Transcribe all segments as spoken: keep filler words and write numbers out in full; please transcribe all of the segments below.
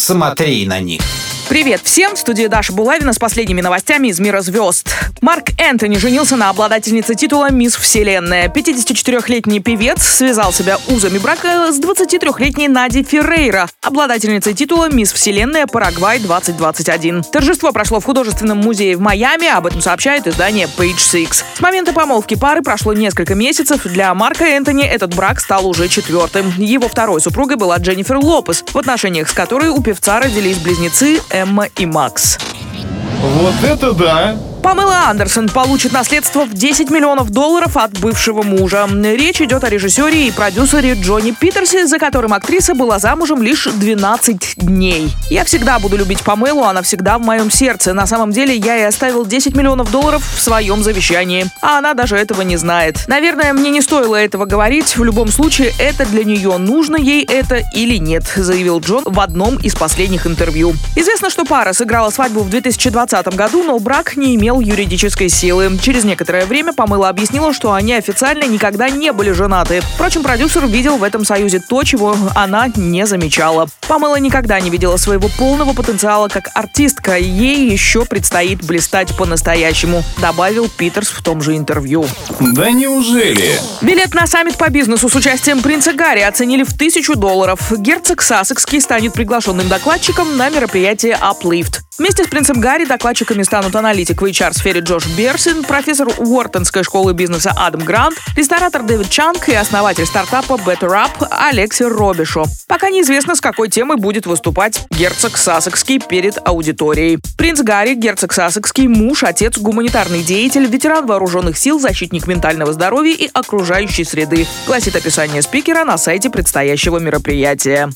Смотри на них. Привет всем! В студии Даша Булавина с последними новостями из мира звезд. Марк Энтони женился на обладательнице титула «Мисс Вселенная». пятидесятичетырёхлетний певец связал себя узами брака с двадцатитрёхлетней Нади Феррейра, обладательницей титула «Мисс Вселенная Парагвай двадцать двадцать один». Торжество прошло в художественном музее в Майами, об этом сообщает издание Page Six. С момента помолвки пары прошло несколько месяцев. Для Марка Энтони этот брак стал уже четвертым. Его второй супругой была Дженнифер Лопес, в отношениях с которой у певца родились близнецы Эмма и Макс. Вот это да! Памела Андерсон получит наследство в десять миллионов долларов от бывшего мужа. Речь идет о режиссере и продюсере Джонни Питерсе, за которым актриса была замужем лишь двенадцать дней. «Я всегда буду любить Памелу, она всегда в моем сердце. На самом деле я ей оставил десять миллионов долларов в своем завещании, а она даже этого не знает. Наверное, мне не стоило этого говорить. В любом случае, это для нее, нужно ей это или нет», заявил Джон в одном из последних интервью. Известно, что пара сыграла свадьбу в две тысячи двадцатом году, но брак не имел юридической силы. Через некоторое время Памела объяснила, что они официально никогда не были женаты. Впрочем, продюсер видел в этом союзе то, чего она не замечала. Памела никогда не видела своего полного потенциала как артистка. Ей еще предстоит блистать по-настоящему, добавил Питерс в том же интервью. Да неужели? Билет на саммит по бизнесу с участием принца Гарри оценили в тысячу долларов. Герцог Сассекский станет приглашенным докладчиком на мероприятие Uplift. Вместе с принцем Гарри докладчиками станут аналитик в эйч ар-сфере Джош Берсин, профессор Уортонской школы бизнеса Адам Грант, ресторатор Дэвид Чанг и основатель стартапа Better Up Алекси Робишо. Пока неизвестно, с какой темой будет выступать герцог Сассекский перед аудиторией. Принц Гарри, герцог Сассекский, муж, отец, гуманитарный деятель, ветеран вооруженных сил, защитник ментального здоровья и окружающей среды, гласит описание спикера на сайте предстоящего мероприятия.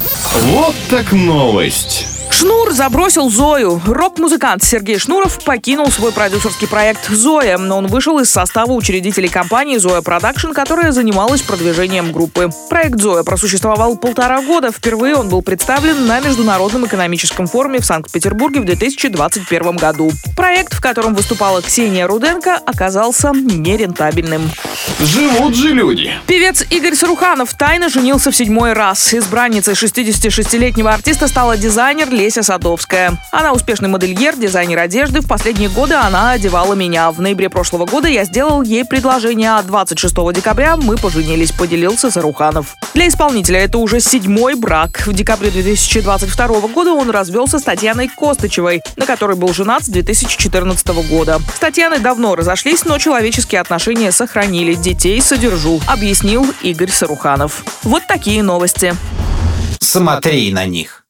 Вот так новость! Шнур забросил Зою. Рок-музыкант Сергей Шнуров покинул свой продюсерский проект «Зоя», но он вышел из состава учредителей компании «Зоя Продакшн», которая занималась продвижением группы. Проект «Зоя» просуществовал полтора года. Впервые он был представлен на Международном экономическом форуме в Санкт-Петербурге в две тысячи двадцать первом году. Проект, в котором выступала Ксения Руденко, оказался нерентабельным. Живут же люди! Певец Игорь Саруханов тайно женился в седьмой раз. Избранницей шестидесятишестилетнего артиста стала дизайнер Леся Садовская. Она успешный модельер, дизайнер одежды. В последние годы она одевала меня. В ноябре прошлого года я сделал ей предложение, а двадцать шестого декабря мы поженились, поделился Саруханов. Для исполнителя это уже седьмой брак. В декабре две тысячи двадцать второго года он развелся с Татьяной Костычевой, на которой был женат с две тысячи четырнадцатого года. С Татьяной давно разошлись, но человеческие отношения сохранили. Детей содержу, объяснил Игорь Саруханов. Вот такие новости. Смотри на них.